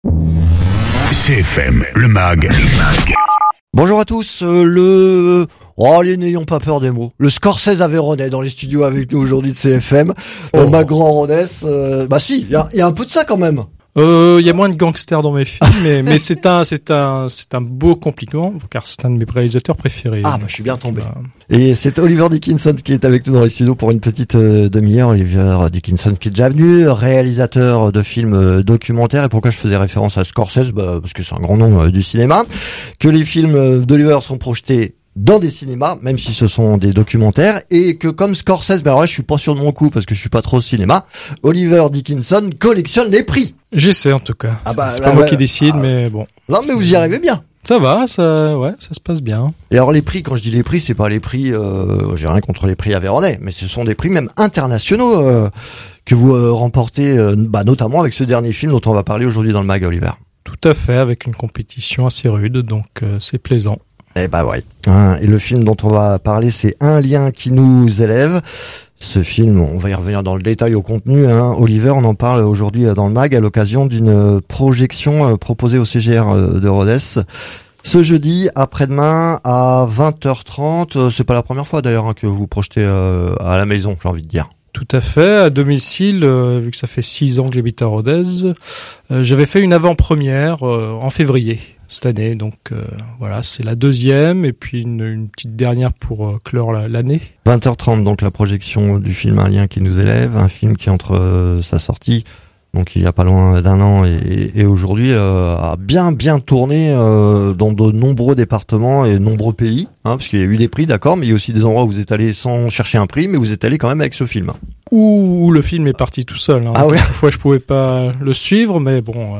CFM, le MAG. Bonjour à tous, allez, n'ayons pas peur des mots. Le Scorsese Aveyronais dans les studios avec nous aujourd'hui de CFM. MAG Grand Rodez, si, il y a un peu de ça quand même. Il y a moins de gangsters dans mes films, mais c'est un beau compliment, car c'est un de mes réalisateurs préférés. Je suis bien tombé. Et c'est Oliver Dickinson qui est avec nous dans les studios pour une petite demi-heure. Oliver Dickinson qui est déjà venu, réalisateur de films documentaires. Et pourquoi je faisais référence à Scorsese? Parce que c'est un grand nom du cinéma. Que les films d'Oliver sont projetés dans des cinémas, même si ce sont des documentaires, et que comme Scorsese, je suis pas sûr de mon coup parce que je suis pas trop au cinéma, Oliver Dickinson collectionne les prix. J'essaie en tout cas. C'est pas moi qui décide, mais bon. Non, mais vous y arrivez bien. Ça va, ça se passe bien. Et alors les prix, quand je dis les prix, c'est pas les prix, j'ai rien contre les prix Aveyronais, mais ce sont des prix même internationaux que vous remportez, notamment avec ce dernier film dont on va parler aujourd'hui dans le MAG, Oliver. Tout à fait, avec une compétition assez rude, donc c'est plaisant. Et et le film dont on va parler, c'est Un lien qui nous élève. Ce film, on va y revenir dans le détail au contenu. Oliver, on en parle aujourd'hui dans le MAG à l'occasion d'une projection proposée au CGR de Rodez. Ce jeudi, après-demain, à 20h30. C'est pas la première fois d'ailleurs que vous projetez à la maison, j'ai envie de dire. Tout à fait, à domicile, vu que ça fait 6 ans que j'habite à Rodez. J'avais fait une avant-première en février cette année, donc c'est la deuxième, et puis une petite dernière pour clore l'année. 20h30, donc la projection du film Un lien qui nous élève, un film qui entre sa sortie, donc il y a pas loin d'un an, et aujourd'hui a bien tourné dans de nombreux départements et nombreux pays, parce qu'il y a eu des prix, d'accord, mais il y a aussi des endroits où vous êtes allé sans chercher un prix, mais vous êtes allé quand même avec ce film. Où le film est parti tout seul. Parfois je pouvais pas le suivre, mais bon.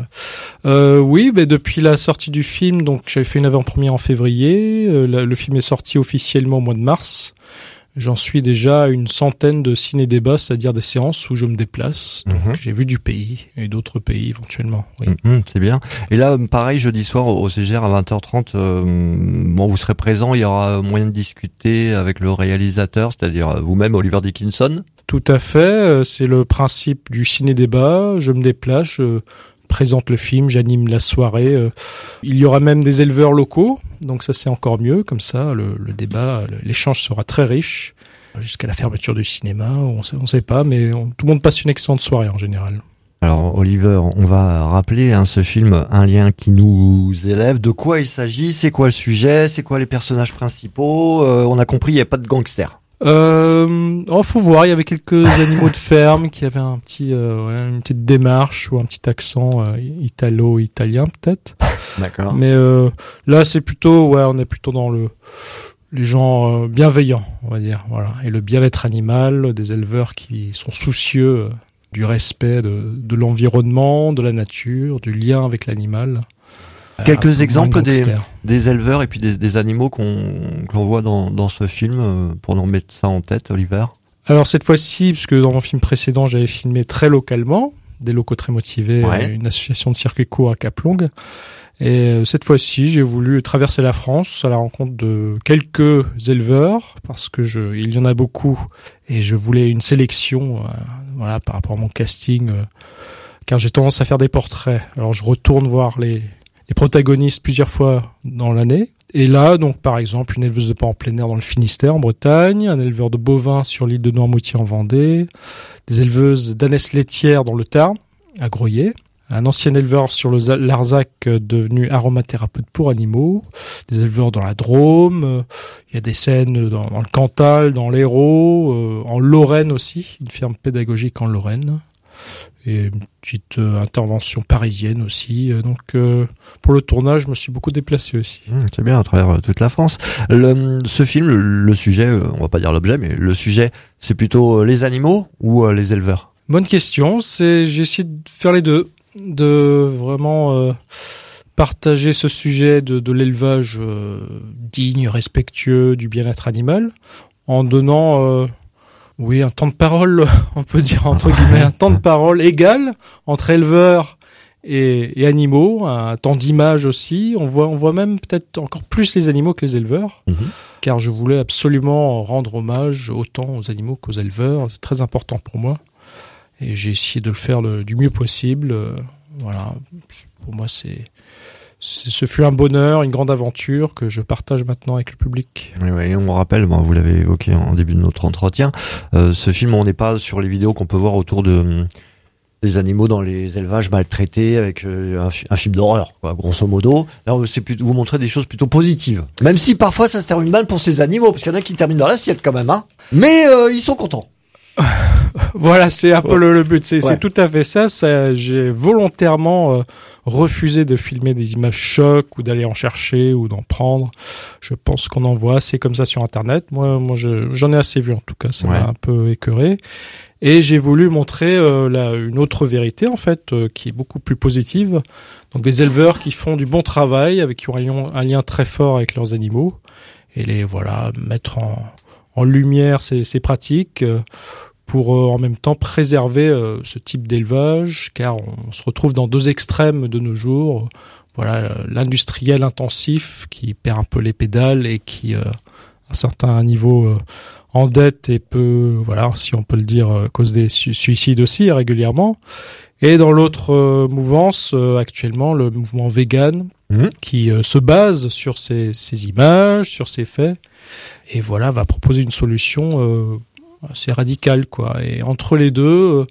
Depuis la sortie du film, donc j'avais fait une avant-première en février. Le film est sorti officiellement au mois de mars. J'en suis déjà à une centaine de ciné-débats, c'est-à-dire des séances où je me déplace. Donc j'ai vu du pays et d'autres pays éventuellement. Oui. C'est bien. Et là, pareil, jeudi soir au CGR à 20h30, vous serez présent, il y aura moyen de discuter avec le réalisateur, c'est-à-dire vous-même, Oliver Dickinson. Tout à fait, c'est le principe du ciné-débat. Je me déplace, je présente le film, j'anime la soirée. Il y aura même des éleveurs locaux, donc ça c'est encore mieux. Comme ça, le débat, l'échange sera très riche jusqu'à la fermeture du cinéma. On sait pas, mais tout le monde passe une excellente soirée en général. Alors Oliver, on va rappeler ce film Un lien qui nous élève. De quoi il s'agit? C'est quoi le sujet? C'est quoi les personnages principaux? On a compris, il n'y a pas de gangsters. Faut voir, il y avait quelques animaux de ferme qui avaient une petite démarche ou un petit accent italo-italien peut-être. D'accord. Mais là c'est plutôt on est plutôt dans les gens bienveillants, on va dire, voilà, et le bien-être animal, des éleveurs qui sont soucieux du respect de l'environnement, de la nature, du lien avec l'animal. Quelques exemples des éleveurs et puis des animaux qu'on voit dans ce film, pour nous remettre ça en tête, Oliver. Alors cette fois-ci, parce que dans mon film précédent, j'avais filmé très localement, des locaux très motivés, une association de circuit court à Cap-Longue. Et cette fois-ci, j'ai voulu traverser la France à la rencontre de quelques éleveurs, parce que il y en a beaucoup, et je voulais une sélection, par rapport à mon casting, car j'ai tendance à faire des portraits. Alors je retourne voir les protagonistes plusieurs fois dans l'année. Et là, donc, par exemple, une éleveuse de porcs en plein air dans le Finistère, en Bretagne, un éleveur de bovins sur l'île de Noirmoutier en Vendée, des éleveuses d'ânesses laitières dans le Tarn, à Groyer, un ancien éleveur sur le Larzac devenu aromathérapeute pour animaux, des éleveurs dans la Drôme, il y a des scènes dans le Cantal, dans l'Hérault, en Lorraine aussi, une ferme pédagogique en Lorraine. Et une petite intervention parisienne aussi. Donc pour le tournage, je me suis beaucoup déplacé aussi. C'est bien, à travers toute la France. Ce film, le sujet, on va pas dire l'objet, mais le sujet, c'est plutôt les animaux ou les éleveurs? Bonne question. J'ai essayé de faire les deux, de vraiment partager ce sujet de l'élevage digne, respectueux du bien-être animal, en donnant un temps de parole, on peut dire entre guillemets, un temps de parole égal entre éleveurs et animaux, un temps d'image aussi. On voit même peut-être encore plus les animaux que les éleveurs, car je voulais absolument rendre hommage autant aux animaux qu'aux éleveurs. C'est très important pour moi. Et j'ai essayé de le faire du mieux possible. Voilà, pour moi ce fut un bonheur, une grande aventure que je partage maintenant avec le public. Oui, on me rappelle, vous l'avez évoqué en début de notre entretien, ce film, on n'est pas sur les vidéos qu'on peut voir autour de des animaux dans les élevages maltraités avec un film d'horreur, quoi, grosso modo. Là, c'est plutôt, vous montrer des choses plutôt positives. Même si parfois ça se termine mal pour ces animaux, parce qu'il y en a qui terminent dans l'assiette quand même, hein. Mais ils sont contents. Voilà, c'est un peu le but. C'est tout à fait ça. J'ai volontairement refusé de filmer des images chocs ou d'aller en chercher ou d'en prendre. Je pense qu'on en voit assez comme ça sur Internet. Moi, j'en ai assez vu en tout cas. Ça m'a un peu écœuré. Et j'ai voulu montrer une autre vérité en fait, qui est beaucoup plus positive. Donc des éleveurs qui font du bon travail, avec qui ont un lien très fort avec leurs animaux, et mettre en lumière ces pratiques pour en même temps préserver ce type d'élevage, car on se retrouve dans deux extrêmes de nos jours. Voilà, l'industriel intensif qui perd un peu les pédales et qui, à un certain niveau, endette et peut, si on peut le dire, cause des suicides aussi régulièrement. Et dans l'autre mouvance, actuellement, le mouvement vegan, qui se base sur ces images, sur ces faits, et va proposer une solution assez radicale, quoi. Et entre les deux,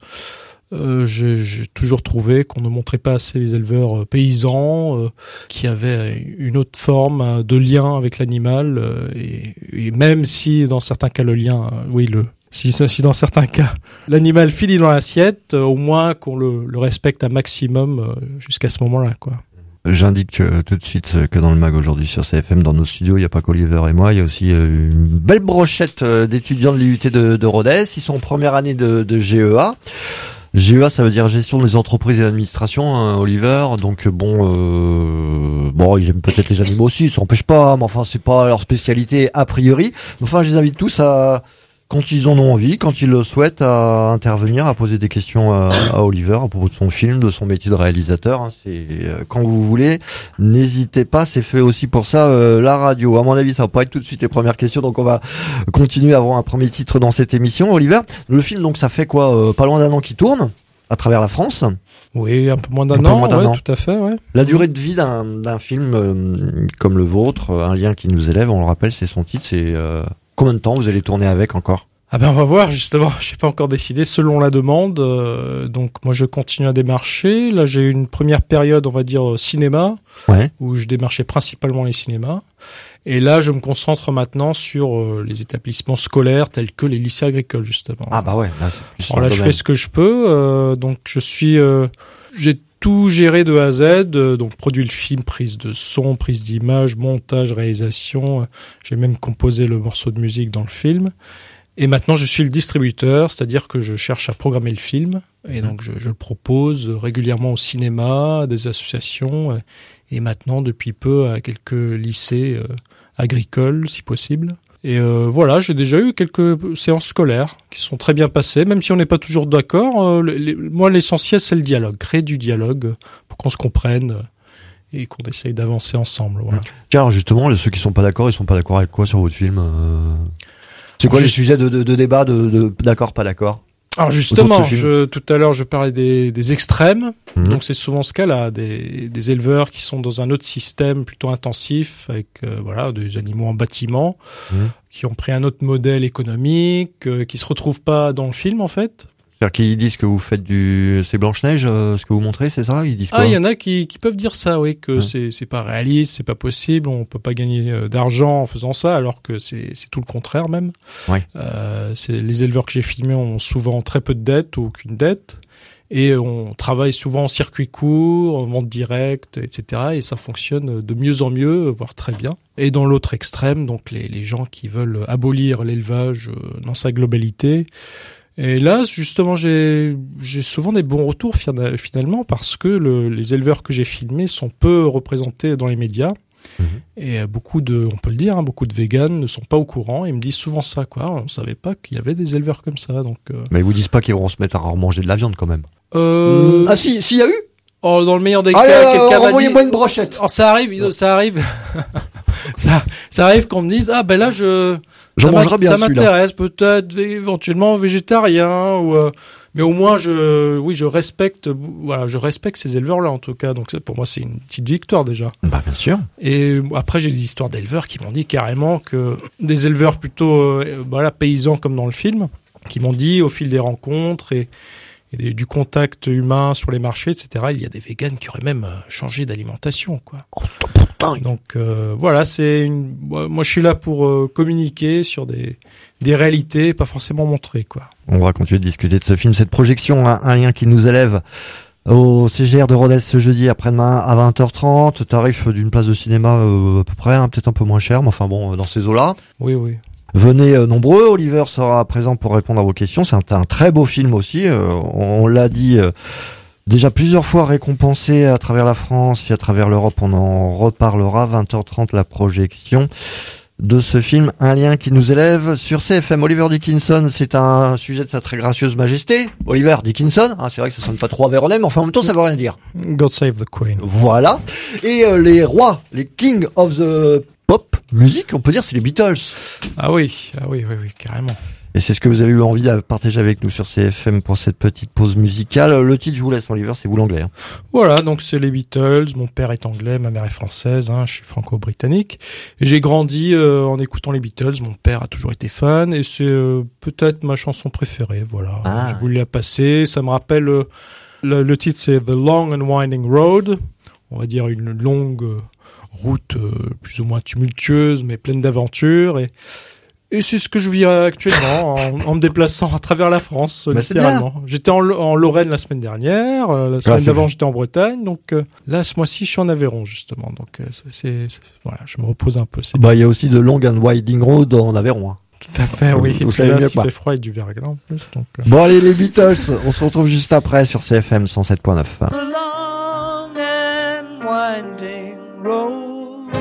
j'ai toujours trouvé qu'on ne montrait pas assez les éleveurs paysans, qui avaient une autre forme de lien avec l'animal, et même si dans certains cas le lien, si dans certains cas l'animal finit dans l'assiette, au moins qu'on le respecte un maximum jusqu'à ce moment-là, quoi. J'indique tout de suite que dans le mag aujourd'hui sur CFM, dans nos studios, il n'y a pas qu'Oliver et moi, il y a aussi une belle brochette d'étudiants de l'IUT de Rodez. Ils sont en première année de GEA. GEA, ça veut dire gestion des entreprises et l'administration, hein, Oliver. Donc ils aiment peut-être les animaux aussi, ça n'empêche pas, mais enfin c'est pas leur spécialité a priori. Enfin, je les invite tous à, quand ils en ont envie, quand ils le souhaitent, à intervenir, à poser des questions à Oliver à propos de son film, de son métier de réalisateur. Hein, c'est quand vous voulez, n'hésitez pas. C'est fait aussi pour ça la radio. À mon avis, ça va pas être tout de suite les premières questions, donc on va continuer à avoir un premier titre dans cette émission. Oliver, le film, donc ça fait quoi, pas loin d'un an qu'il tourne à travers la France. Oui, un peu moins d'un an, tout à fait. Ouais. La durée de vie d'un film comme le vôtre, Un lien qui nous élève, on le rappelle, c'est son titre. C'est combien de temps vous allez tourner avec encore ? On va voir justement. Je n'ai pas encore décidé selon la demande. Donc moi je continue à démarcher. Là j'ai eu une première période, on va dire cinéma, où je démarchais principalement les cinémas. Et là je me concentre maintenant sur les établissements scolaires tels que les lycées agricoles justement. Ah bah ouais. Là, c'est plus alors là je fais ce que je peux. Donc j'ai tout géré de A à Z, donc produit le film, prise de son, prise d'image, montage, réalisation. J'ai même composé le morceau de musique dans le film. Et maintenant, je suis le distributeur, c'est-à-dire que je cherche à programmer le film. Et donc, je le propose régulièrement au cinéma, à des associations, et maintenant, depuis peu, à quelques lycées agricoles, si possible. Et j'ai déjà eu quelques séances scolaires qui sont très bien passées, même si on n'est pas toujours d'accord. Moi, l'essentiel, c'est le dialogue, créer du dialogue pour qu'on se comprenne et qu'on essaye d'avancer ensemble. Voilà. Car justement, ceux qui sont pas d'accord, ils sont pas d'accord avec quoi sur votre film C'est quoi les sujets de débat, de d'accord, pas d'accord? Alors justement, tout à l'heure je parlais des extrêmes, donc c'est souvent ce cas-là, des éleveurs qui sont dans un autre système plutôt intensif, avec des animaux en bâtiment, qui ont pris un autre modèle économique, qui se retrouvent pas dans le film en fait. C'est-à-dire qu'ils disent que vous faites c'est Blanche-Neige, ce que vous montrez, c'est ça? Ils disent quoi? Il y en a qui peuvent dire ça, oui, que c'est pas réaliste, c'est pas possible, on peut pas gagner d'argent en faisant ça, alors que c'est tout le contraire même. Ouais. Les éleveurs que j'ai filmés ont souvent très peu de dettes ou aucune dette, et on travaille souvent en circuit court, en vente directe, etc. Et ça fonctionne de mieux en mieux, voire très bien. Et dans l'autre extrême, donc les gens qui veulent abolir l'élevage dans sa globalité. Et là, justement, j'ai souvent des bons retours finalement parce que les éleveurs que j'ai filmés sont peu représentés dans les médias. Et beaucoup on peut le dire, beaucoup de véganes ne sont pas au courant. Ils me disent souvent ça, quoi. On savait pas qu'il y avait des éleveurs comme ça, donc. Mais ils vous disent pas qu'ils vont se mettre à manger de la viande quand même. Ah si, y a eu. Oh, dans le meilleur des cas, quelqu'un m'a dit. Envoyez-moi une brochette. Oh, ça arrive. ça arrive qu'on me dise, j'en mangerai bien ça m'intéresse, peut-être éventuellement végétarien ou Mais au moins, je respecte ces éleveurs-là, en tout cas. Donc, pour moi, c'est une petite victoire, déjà. Bah, bien sûr. Et après, j'ai des histoires d'éleveurs qui m'ont dit carrément que des éleveurs plutôt, paysans comme dans le film, qui m'ont dit au fil des rencontres et du contact humain sur les marchés, etc., il y a des véganes qui auraient même changé d'alimentation, quoi. Oh, putain. Donc, moi, je suis là pour communiquer sur des réalités, pas forcément montrer, quoi. On va continuer de discuter de ce film, cette projection, un lien qui nous élève au CGR de Rodez ce jeudi après-demain à 20h30, tarif d'une place de cinéma à peu près, peut-être un peu moins cher, mais enfin bon, dans ces eaux-là. Oui. Venez nombreux, Oliver sera présent pour répondre à vos questions, c'est un très beau film aussi, on l'a dit déjà plusieurs fois récompensé à travers la France et à travers l'Europe, on en reparlera, 20h30 la projection de ce film, un lien qui nous élève sur CFM. Oliver Dickinson, c'est un sujet de sa très gracieuse majesté. Oliver Dickinson, c'est vrai que ça sonne pas trop avéronais, mais enfin en même temps ça veut rien dire. God save the Queen. Voilà. Et les rois, les King of the Pop music, on peut dire c'est les Beatles. Ah oui, carrément. Et c'est ce que vous avez eu envie de partager avec nous sur CFM pour cette petite pause musicale. Le titre, je vous laisse, Oliver, c'est vous l'anglais. Voilà, donc c'est les Beatles. Mon père est anglais, ma mère est française. Je suis franco-britannique. Et j'ai grandi en écoutant les Beatles. Mon père a toujours été fan et c'est peut-être ma chanson préférée. Voilà, je voulais la passer. Ça me rappelle le titre, c'est The Long and Winding Road. On va dire une longue route plus ou moins tumultueuse, mais pleine d'aventures. Et c'est ce que je vis actuellement en me déplaçant à travers la France, littéralement. J'étais en Lorraine la semaine dernière, la semaine d'avant j'étais en Bretagne, donc là ce mois-ci je suis en Aveyron justement, donc voilà, je me repose un peu. Il y a aussi de Long and Winding Road en Aveyron. Tout à fait, oui. Vous savez mieux il fait froid et du verglas en plus. Donc, Bon allez les Beatles, on se retrouve juste après sur CFM 107.9. The long and winding road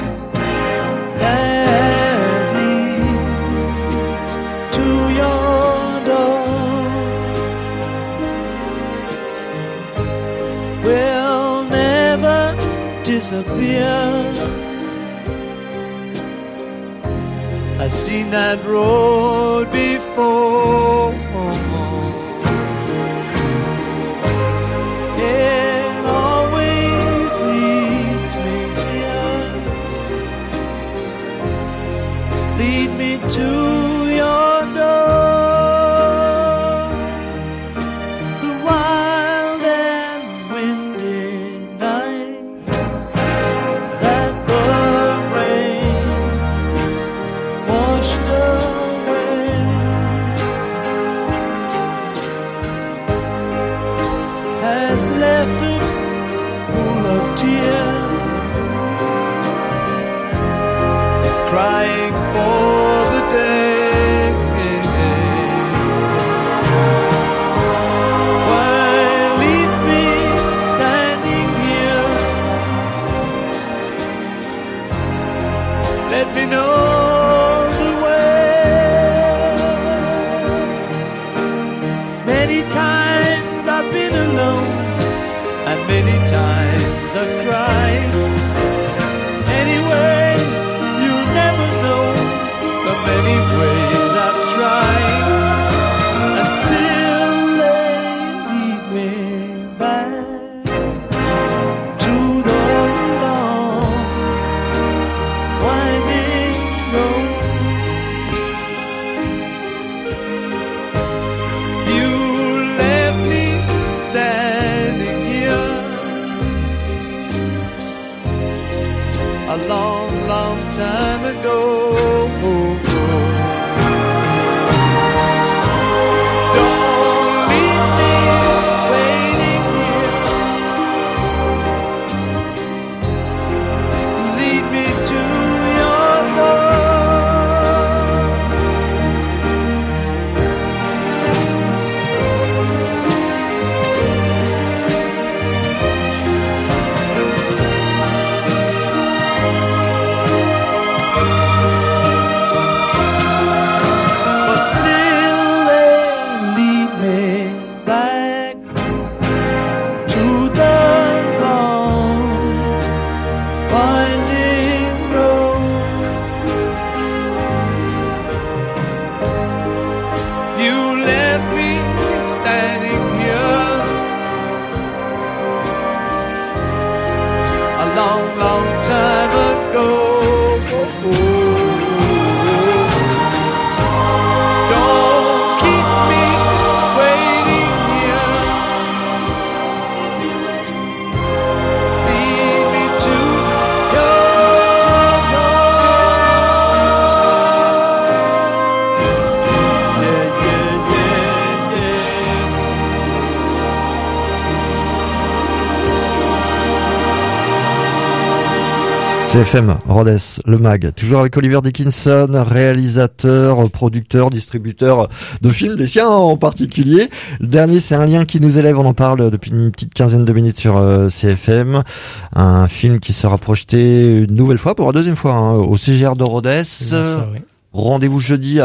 that leads to your door will never disappear. I've seen that road before. It always leads me here. Lead me to your door. The wild and windy night that the rain washed away has left a pool of tears, crying for the day why leave me standing here? Let me know the way. Many times I've been alone, and many times I've cried. Anyway, you'll never know the many ways I've tried, and still they lead me back to the long winding road. You left me standing here a long, long time ago. Don't leave me waiting here. Lead me to your door. long, long time ago. Don't keep me waiting here. Lead me to your yeah, yeah, yeah, yeah. CFM, Rhodes, le mag, toujours avec Oliver Dickinson, réalisateur, producteur, distributeur de films, des siens en particulier. Le dernier, c'est Un lien qui nous élève, on en parle depuis une petite quinzaine de minutes sur CFM. Un film qui sera projeté une nouvelle fois, pour la deuxième fois, au CGR de Rhodes. C'est bien ça, oui. Rendez-vous jeudi à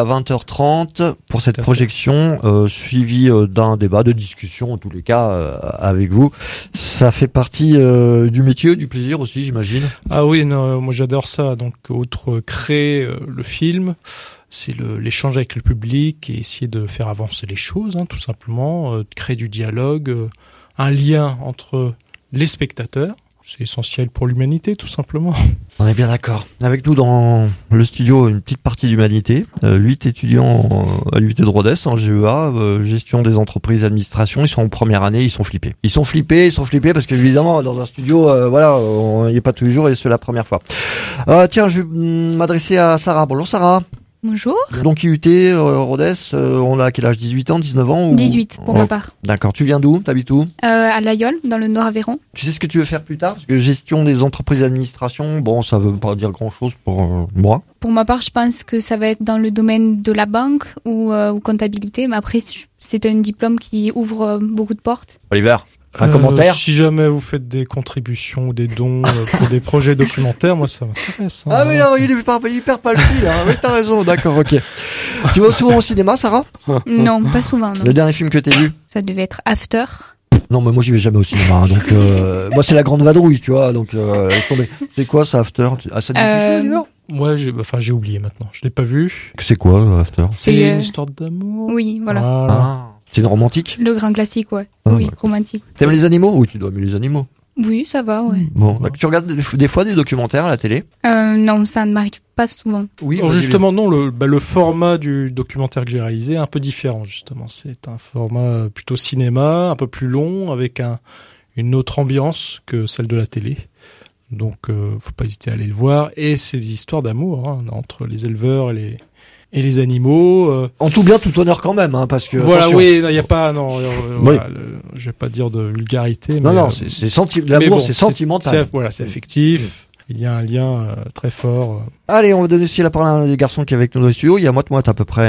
20h30 pour cette projection, suivi d'un débat, de discussion en tous les cas avec vous. Ça fait partie du métier, du plaisir aussi, j'imagine. Ah oui, non, moi j'adore ça. Donc, outre créer le film, c'est l'échange avec le public et essayer de faire avancer les choses, tout simplement, de créer du dialogue, un lien entre les spectateurs. C'est essentiel pour l'humanité, tout simplement. On est bien d'accord. Avec nous dans le studio, une petite partie d'humanité. 8 étudiants à l'UT de Rhodes en GEA, gestion des entreprises, administration. Ils sont en première année, ils sont flippés. Ils sont flippés parce qu'évidemment, dans un studio, voilà, on n'y est pas tous les jours et c'est la première fois. Tiens, je vais m'adresser à Sarah. Bonjour Sarah. Bonjour. Donc IUT, Rhodes, on a quel âge, 18 ans, 19 ans ou... 18 pour ma part. D'accord. Tu viens d'où? T'habites où? À l'Aïol, dans le Nord-Aveyron. Tu sais ce que tu veux faire plus tard? Parce que gestion des entreprises d'administration, bon, ça veut pas dire grand-chose pour moi. Pour ma part, je pense que ça va être dans le domaine de la banque ou comptabilité. Mais après, c'est un diplôme qui ouvre beaucoup de portes. Oliver, un commentaire? Si jamais vous faites des contributions ou des dons pour des projets documentaires, moi ça m'intéresse. Ah oui, non, il perd pas le fil, hein. Oui, t'as raison, d'accord, ok. Tu vas souvent au cinéma, Sarah? Non, pas souvent, non. Le dernier film que t'as vu? Ça devait être After. Non, mais moi j'y vais jamais au cinéma, hein, donc moi c'est la grande vadrouille, tu vois, donc laisse tomber. C'est quoi ça, After? Ah, ça te dit quelque chose, Oliver? Ouais, j'ai oublié maintenant. Je l'ai pas vu. C'est quoi, After? C'est une histoire d'amour. Oui, voilà. Ah, c'est une romantique? Le grand classique, ouais. Ah, oui, ouais. romantique. T'aimes les animaux? Oui, tu dois aimer les animaux. Oui, ça va, ouais. Bon, donc, tu regardes des fois des documentaires à la télé? Non, ça ne m'arrive pas souvent. Oui. Alors justement, non, le format du documentaire que j'ai réalisé est un peu différent, justement. C'est un format plutôt cinéma, un peu plus long, avec une autre ambiance que celle de la télé. Donc, faut pas hésiter à aller le voir. Et c'est des histoires d'amour, entre les éleveurs et les animaux. En tout bien, tout honneur quand même, parce que. Voilà, attention. oui, il y a pas, non, Oui. voilà, je vais pas dire de vulgarité. Non, mais, non, l'amour, c'est sentimental. Voilà, c'est affectif. Il y a un lien très fort. Allez, on va donner aussi la parole à un des garçons qui est avec nous dans le studio. Il y a moite à peu près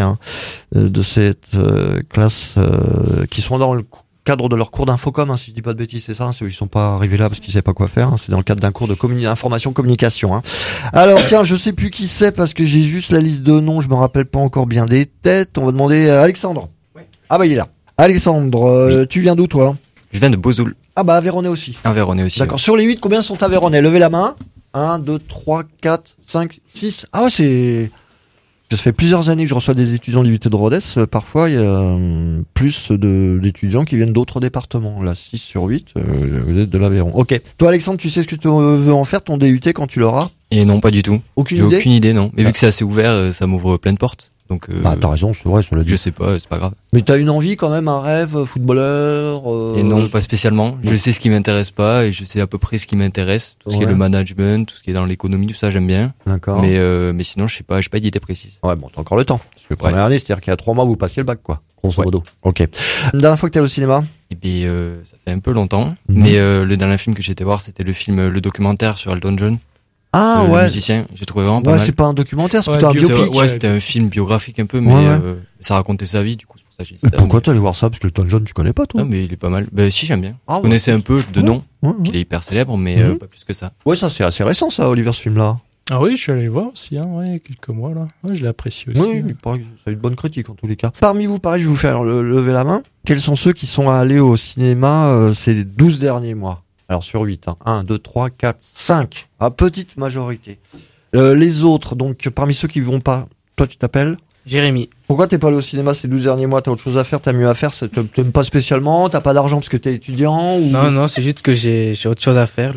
de cette classe qui sont dans le cadre de leur cours d'infocom, si je dis pas de bêtises, c'est ça, ils sont pas arrivés là parce qu'ils savaient pas quoi faire, c'est dans le cadre d'un cours de information communication. Alors tiens, je sais plus qui c'est parce que j'ai juste la liste de noms, je me rappelle pas encore bien des têtes. On va demander à Alexandre. Ouais. Ah bah il est là. Alexandre, oui. Tu viens d'où toi? Je viens de Bozoul. Ah bah Aveyronais aussi. Aveyronais aussi. D'accord. Ouais. Sur les 8, combien sont Aveyronais? Levez la main. 1, 2, 3, 4, 5, 6. Ah ouais, c'est... Ça fait plusieurs années que je reçois des étudiants de l'UT de Rhodes. Parfois, il y a plus d'étudiants qui viennent d'autres départements. Là, 6 sur 8, vous êtes de l'Aveyron. Ok. Toi, Alexandre, tu sais ce que tu veux en faire, ton DUT, quand tu l'auras? Et non, pas du tout. Aucune idée? J'ai aucune idée, non. Mais vu que c'est assez ouvert, ça m'ouvre plein de portes. Donc, t'as raison, c'est vrai, cela dit. Je sais pas, c'est pas grave. Mais t'as une envie quand même, un rêve, footballeur Et non, pas spécialement. Je sais ce qui m'intéresse pas et je sais à peu près ce qui m'intéresse. Tout ce qui est le management, tout ce qui est dans l'économie, tout ça, j'aime bien. D'accord. Mais sinon, je sais pas, j'ai pas d'idée précise. Ouais, bon, t'as encore le temps. Parce que première année, c'est-à-dire qu'il y a 3 mois, vous passiez le bac, quoi. Grosso modo. Ok. La dernière fois que t'es allé au cinéma? Eh bien, ça fait un peu longtemps. Mais le dernier film que j'ai été voir, c'était le documentaire sur Elton John. Ah ouais. Le musicien, j'ai trouvé vraiment pas mal. Ouais, c'est pas un documentaire, c'est plutôt un biopic. Ouais, c'était un film biographique un peu, mais ça racontait sa vie, du coup, c'est pour ça que j'ai dit ça. Pourquoi t'es allé voir ça? Parce que Elton John, tu connais pas, toi? Non, mais il est pas mal. Ben, si, j'aime bien. Ah, je connaissais un peu de nom, qu'il est hyper célèbre, mais Mhm. pas plus que ça. Ouais, ça, c'est assez récent, ça, Oliver, ce film-là. Ah oui, je suis allé le voir aussi, il y a quelques mois, là. Ouais, je l'ai apprécié aussi. Oui, il paraît que ça a eu de bonnes critiques, en tous les cas. Parmi vous, pareil, je vais vous faire lever la main. Quels sont ceux qui sont allés au cinéma ces 12 derniers mois? Alors, sur 8, 1, 2, 3, 4, 5. À petite majorité. Les autres, donc, parmi ceux qui vont pas, toi, tu t'appelles? Jérémy. Pourquoi t'es pas allé au cinéma ces 12 derniers mois? T'as autre chose à faire, t'as mieux à faire, t'aimes pas spécialement, t'as pas d'argent parce que t'es étudiant ou... Non, c'est juste que j'ai autre chose à faire. Le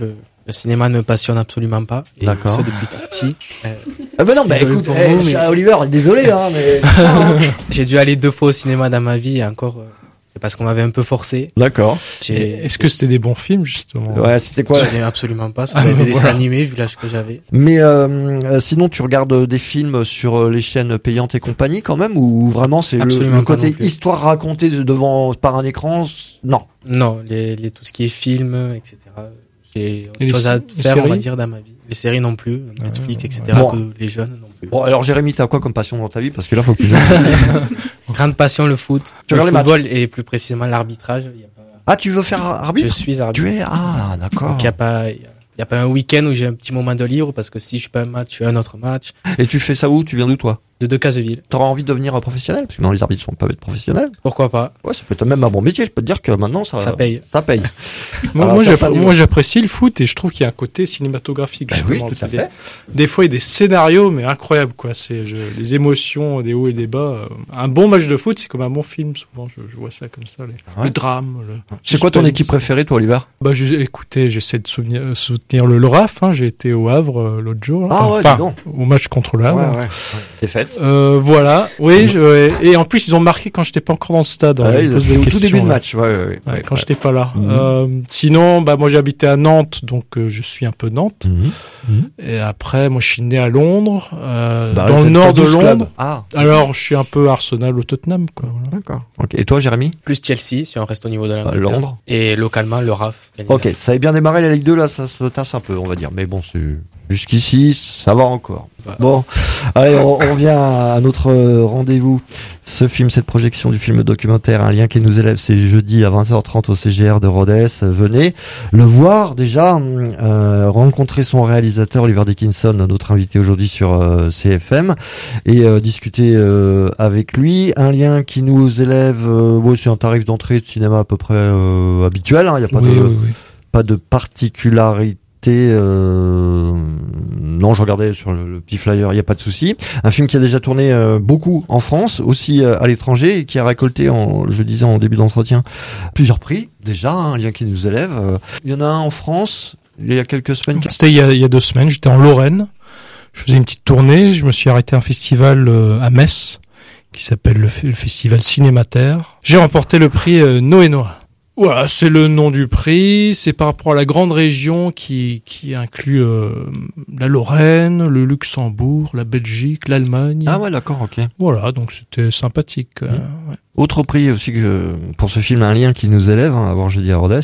Le cinéma ne me passionne absolument pas. Et D'accord. ce depuis tout petit. Ah bah non, bah Désolé écoute, pour vous, mais- Oliver, désolé, hein, mais... c'est ça, hein. J'ai dû aller 2 fois au cinéma dans ma vie et encore, c'est parce qu'on m'avait un peu forcé. D'accord. Est-ce que c'était des bons films, justement? Ouais, c'était quoi? Je n'aimais absolument pas. Ça des dessins animés vu l'âge que j'avais. Mais sinon, tu regardes des films sur les chaînes payantes et compagnie quand même, ou vraiment c'est Absolument le pas côté non plus. histoire racontée par un écran? Non. Non, tout ce qui est film, etc. J'ai Et autre chose à les faire, on va séries dire, dans ma vie. Les séries non plus, Netflix, etc. Bon. Que les jeunes non plus. Bon, alors Jérémy, t'as quoi comme passion dans ta vie? Parce que là, faut que tu... Grande passion, le foot. Tu Le regardes les football et plus précisément l'arbitrage. Il y a pas- Ah, tu veux faire arbitre? Je suis arbitre. Tu es... Ah, d'accord. Donc il y a pas un week-end où j'ai un petit moment de libre parce que si je suis pas un match, je suis un autre match. Et tu fais ça où? Tu viens d'où, toi? De Decazeville. T'auras envie de devenir professionnel? Parce que non, les arbitres sont pas être professionnels. Pourquoi pas? Ouais, ça peut être même un bon métier. Je peux te dire que maintenant, ça paye. Ça paye. Moi, Alors, ça, pas moi, j'apprécie le foot et je trouve qu'il y a un côté cinématographique, Ben oui, justement. tout à C'est fait. des fois, il y a des scénarios, mais incroyables, quoi. Les émotions, des hauts et des bas. Un bon match de foot, c'est comme un bon film, souvent. Je vois ça comme ça. Ouais. Le drame. C'est quoi ton suspense. équipe préférée, toi, Oliver? Bah, écoutez, j'essaie de soutenir le RAF, hein. J'ai été au Havre, l'autre jour. Là. Ah ouais, Enfin, dis donc. au match contre le Havre. C'est fait. Voilà. Oui, et en plus, ils ont marqué quand j'étais pas encore dans le stade. Ouais, Je me pose des au tout questions, début de là. match. Ouais. Quand j'étais pas là. Mhm. Sinon, bah moi j'habitais à Nantes, donc je suis un peu Nantes. Et après, moi je suis né à Londres, dans le nord de Londres. Ah, Alors je suis un peu Arsenal ou Tottenham, quoi. Voilà. d'accord. Ok. Et toi, Jérémy? Plus Chelsea, si on reste au niveau de l'Angleterre. Londres. Et localement, le RAF. bien Ok, évidemment. ça avait bien démarré la Ligue 2, là, ça se tasse un peu, on va dire. Mais bon, c'est jusqu'ici, ça va encore. Ouais. Bon, allez, on revient à notre rendez-vous. Ce film, cette projection du film documentaire, Un lien qui nous élève, c'est jeudi à 20h30 au CGR de Rodez. Venez le voir déjà, rencontrer son réalisateur Oliver Dickinson, notre invité aujourd'hui sur CFM, et discuter avec lui. Un lien qui nous élève, c'est un tarif d'entrée de cinéma à peu près habituel. Il n'y a pas Oui. pas de particularité. Non, je regardais sur le petit flyer, il n'y a pas de souci. Un film qui a déjà tourné beaucoup en France, aussi à l'étranger, et qui a récolté, je disais en début d'entretien, plusieurs prix déjà. Un lien qui nous élève. Il y en a un en France il y a quelques semaines. C'était il y a 2 semaines. J'étais en Lorraine. Je faisais une petite tournée. Je me suis arrêté à un festival à Metz qui s'appelle le festival Cinématerre. J'ai remporté le prix Noé-Noah. Voilà, c'est le nom du prix, c'est par rapport à la grande région qui inclut la Lorraine, le Luxembourg, la Belgique, l'Allemagne. Ah ouais, d'accord, ok. Voilà, donc c'était sympathique. Ouais. Autre prix aussi que pour ce film, Un lien qui nous élève, avant jeudi à Rodez.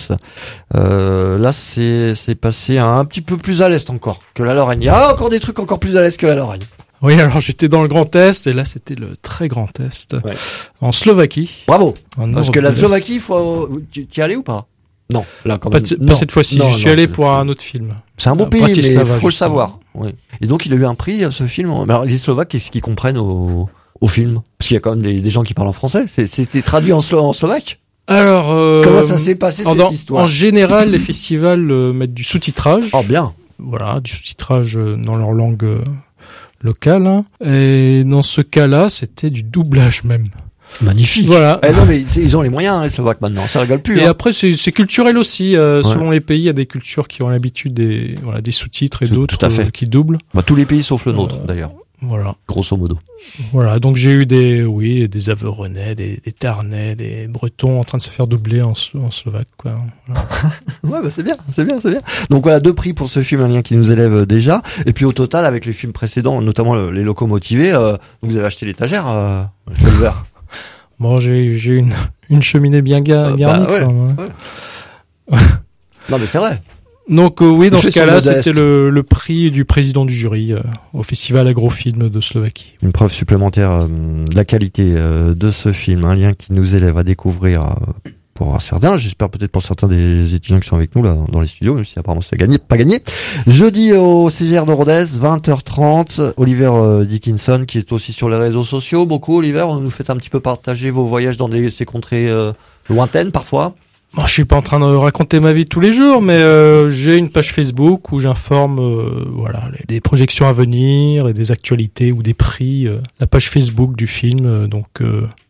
Là, c'est passé un petit peu plus à l'est encore que la Lorraine. Il y a encore des trucs encore plus à l'est que la Lorraine. Oui, alors j'étais dans le Grand Est, et là c'était le très Grand Est, Ouais. en Slovaquie. Bravo. en Parce Europe que la de l'Est. Slovaquie, tu y allais ou pas? Non, là quand Pas, même. pas cette fois-ci, Non, j'y suis non, allé pour un autre film. C'est un bon pays, mais Bratislava, faut le justement. savoir. Oui. Et donc il a eu un prix ce film. Alors les Slovaques, qu'est-ce qu'ils comprennent au film? Parce qu'il y a quand même des gens qui parlent en français. C'était traduit en slovaque. Alors, Comment ça s'est passé cette histoire? En général, les festivals mettent du sous-titrage. Oh bien. Voilà, du sous-titrage dans leur langue locale. Hein. Et dans ce cas-là, c'était du doublage même. Magnifique. Voilà. Eh non mais ils ont les moyens les Slovaques maintenant. Ça rigole plus. Et hein. après, c'est culturel aussi. Selon les pays, il y a des cultures qui ont l'habitude des sous-titres et Tout d'autres à fait. qui doublent. Bah, tous les pays sauf le nôtre d'ailleurs. Voilà. Grosso modo. Voilà. Donc j'ai eu des Aveyronnais, des Tarnais, des Bretons en train de se faire doubler en slovaque, quoi. Voilà. Ouais, bah c'est bien. Donc voilà, 2 prix pour ce film, Un lien qui nous élève déjà. Et puis au total, avec les films précédents, notamment les locomotivés, vous avez acheté l'étagère, Oliver. Bon, j'ai une cheminée bien garnie. ouais, quoi, ouais. Non mais c'est vrai. Donc oui, dans Il ce fait son cas-là, modeste. c'était le prix du président du jury au Festival Agrofilm de Slovaquie. Une preuve supplémentaire de la qualité de ce film, Un lien qui nous élève à découvrir pour certains, j'espère peut-être pour certains des étudiants qui sont avec nous là dans les studios, même si apparemment c'est pas gagné. Jeudi au CGR de Rodez, 20h30, Oliver Dickinson qui est aussi sur les réseaux sociaux. Beaucoup, Oliver, vous nous faites un petit peu partager vos voyages dans ces contrées lointaines parfois. Bon, je suis pas en train de raconter ma vie tous les jours, mais j'ai une page Facebook où j'informe des projections à venir et des actualités ou des prix. La page Facebook du film, donc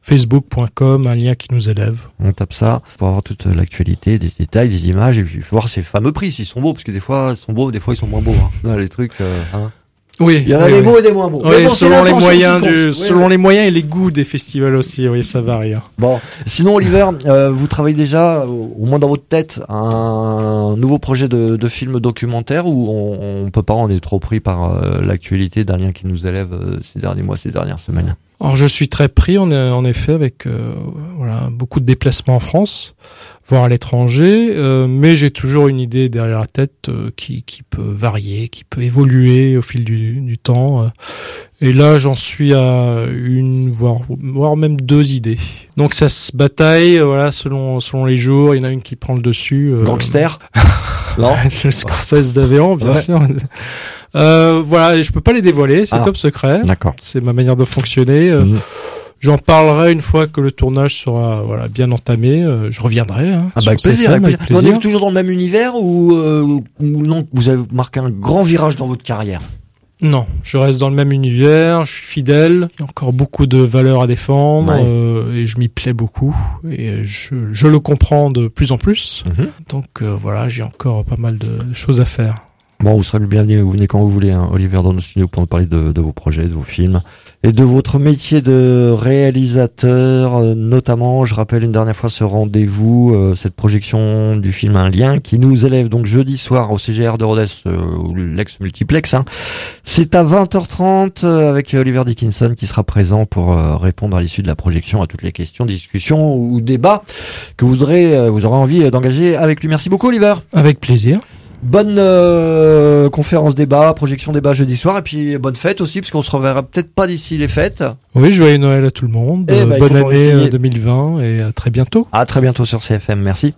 Facebook.com, un lien qui nous élève. On tape ça pour avoir toute l'actualité, des détails, des images, et puis voir ces fameux prix, s'ils sont beaux, parce que des fois ils sont beaux, des fois ils sont moins beaux. Hein. Les trucs... Oui. Il y en a des beaux et des moins beaux. Oui, bon, selon les moyens et les goûts des festivals aussi, oui, ça varie. Bon, sinon Oliver, vous travaillez déjà, au moins dans votre tête, un nouveau projet de film documentaire où on peut pas, on est trop pris par l'actualité d'un lien qui nous élève ces derniers mois, ces dernières semaines. Alors je suis très pris en effet avec beaucoup de déplacements en France, voire à l'étranger, mais j'ai toujours une idée derrière la tête qui peut varier, qui peut évoluer au fil du temps. Et là j'en suis à une, voire même 2 idées. Donc ça se bataille, selon les jours. Il y en a une qui prend le dessus. Gangster. Non. Le Scorsese d'Aveyron, bien sûr. Je peux pas les dévoiler, c'est top secret. D'accord. C'est ma manière de fonctionner. J'en parlerai une fois que le tournage sera bien entamé. Je reviendrai. Avec plaisir. On est toujours dans le même univers ou non, vous avez marqué un grand virage dans votre carrière? Non, je reste dans le même univers, je suis fidèle, il y a encore beaucoup de valeurs à défendre, et je m'y plais beaucoup, et je le comprends de plus en plus. Donc j'ai encore pas mal de choses à faire. Bon, vous serez le bienvenu, vous venez quand vous voulez, Oliver, dans nos studios pour nous parler de vos projets, de vos films et de votre métier de réalisateur, notamment. Je rappelle une dernière fois ce rendez-vous, cette projection du film Un lien qui nous élève donc jeudi soir au CGR de Rodez, l'ex-multiplex. C'est à 20h30 avec Oliver Dickinson qui sera présent pour répondre à l'issue de la projection à toutes les questions, discussions ou débats que vous aurez envie d'engager avec lui. Merci beaucoup, Oliver. Avec plaisir. Bonne conférence débat, projection débat jeudi soir, et puis bonne fête aussi, parce qu'on se reverra peut-être pas d'ici les fêtes. Oui, joyeux Noël à tout le monde, bonne année 2020 et à très bientôt. À très bientôt sur CFM, merci.